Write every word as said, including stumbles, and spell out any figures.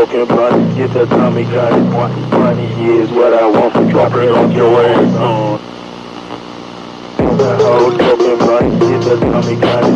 smoking blunt, get the Tommy gun it. Money is what I want, drop it on your ass on. Hoes smoking blunt, get the Tommy gun it.